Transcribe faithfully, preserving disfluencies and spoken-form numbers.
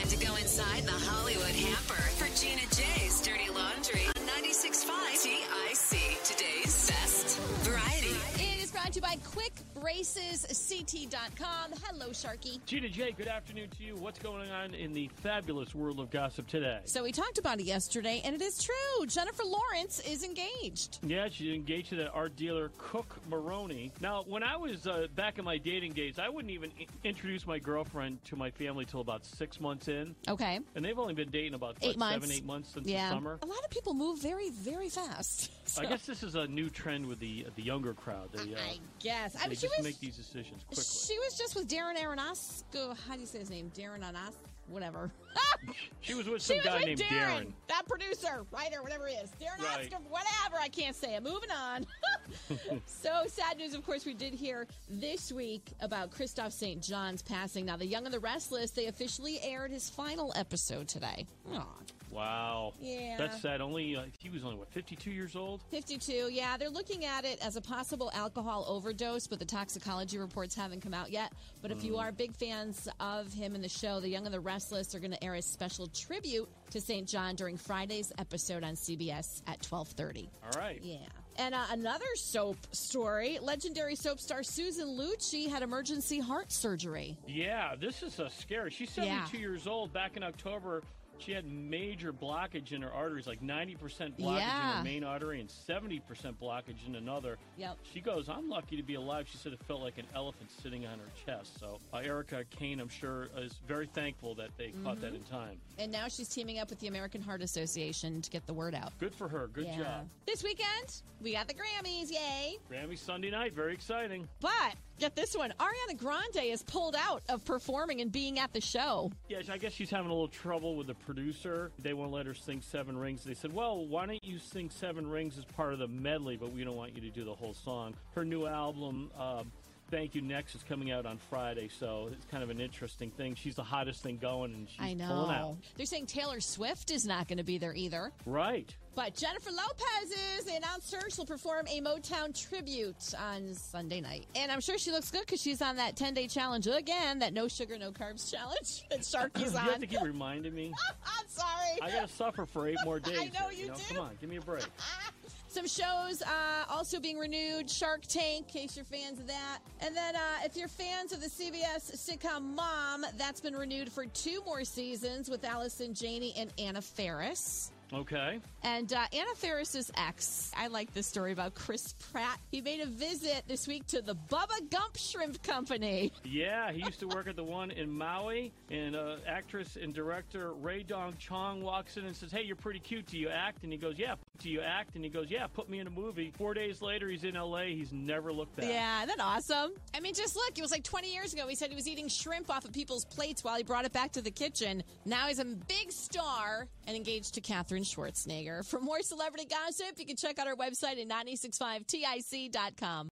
to go inside the Hollywood hamper for Gina J's Dirty Laundry on ninety-six point five T I C. Today's best variety. It is brought to you by Quick Braces C T dot com. Hello, Sharky. Gina J, good afternoon to you. What's going on in the fabulous world of gossip today? So we talked about it yesterday, and it is true. Jennifer Lawrence is engaged. Yeah, she's engaged to that art dealer, Cook Maroney. Now, when I was uh, back in my dating days, I wouldn't even I- introduce my girlfriend to my family till about six months in. Okay. And they've only been dating about Eight what, months. seven, eight months since Yeah. the summer. A lot of people move very, very fast. So, I guess this is a new trend with the the younger crowd. They, uh, I guess. I they mean, she just was, make these decisions quickly. she was just with Darren Aronofsky. How do you say his name? Darren Aronofsky? Whatever. She was with She some was guy with named Darren, Darren. that producer, writer, whatever he is. Darren Right. Oscar, whatever. I can't say it. Moving on. So sad news, of course, we did hear this week about Christoph Saint John's passing. Now, The Young and the Restless, they officially aired his final episode today. Aw. Wow. Yeah. That's sad. Only uh, he was only, what, fifty-two years old? fifty-two, yeah. They're looking at it as a possible alcohol overdose, but the toxicology reports haven't come out yet. But if you are big fans of him in the show, The Young and the Restless are going to air a special tribute to Saint John during Friday's episode on C B S at twelve thirty. All right. Yeah. And uh, another soap story. Legendary soap star Susan Lucci had emergency heart surgery. Yeah, this is uh, scary. She's seventy-two Yeah. years old. Back in October, she had major blockage in her arteries, like ninety percent blockage in Yeah. her main artery and seventy percent blockage in another. Yep. She goes, I'm lucky to be alive. She said it felt like an elephant sitting on her chest. So uh, Erica Kane, I'm sure, is very thankful that they Mm-hmm. caught that in time. And now she's teaming up with the American Heart Association to get the word out. Good for her. Good Yeah. job. This weekend, we got the Grammys, yay! Grammy Sunday night. Very exciting. But get this one, Ariana Grande is pulled out of performing and being at the show. Yeah, I guess she's having a little trouble with the producer. They won't let her sing Seven Rings. They said, well, why don't you sing Seven Rings as part of the medley, but we don't want you to do the whole song. Her new album, um, Thank You Next, is coming out on Friday, so it's kind of an interesting thing. She's the hottest thing going, and she's I pulling out. know. They're saying Taylor Swift is not going to be there either. Right. But Jennifer Lopez is, they announced her. She'll perform a Motown tribute on Sunday night. And I'm sure she looks good because she's on that ten-day challenge again, that no sugar, no carbs challenge that Sharky's You on. have to keep reminding me. I'm sorry. I got to suffer for eight more days. I know here, you do. Come on, give me a break. Some shows uh, also being renewed. Shark Tank, in case you're fans of that. And then uh, if you're fans of the C B S sitcom Mom, that's been renewed for two more seasons with Allison Janney and Anna Faris. Okay. And uh, Anna Faris's ex, I like this story about Chris Pratt. He made a visit this week to the Bubba Gump Shrimp Company. Yeah, he used to work at the one in Maui, and uh, actress and director Ray Dong Chong walks in and says, hey, you're pretty cute. Do you act? And he goes, yeah. Do you act? And he goes, yeah, put me in a movie. Four days later, he's in L A. He's never looked back. Yeah, isn't that awesome? I mean, just look. It was like twenty years ago. He said he was eating shrimp off of people's plates while he brought it back to the kitchen. Now he's a big star and engaged to Katherine Schwarzenegger. For more celebrity gossip, you can check out our website at nine six five T I C dot com.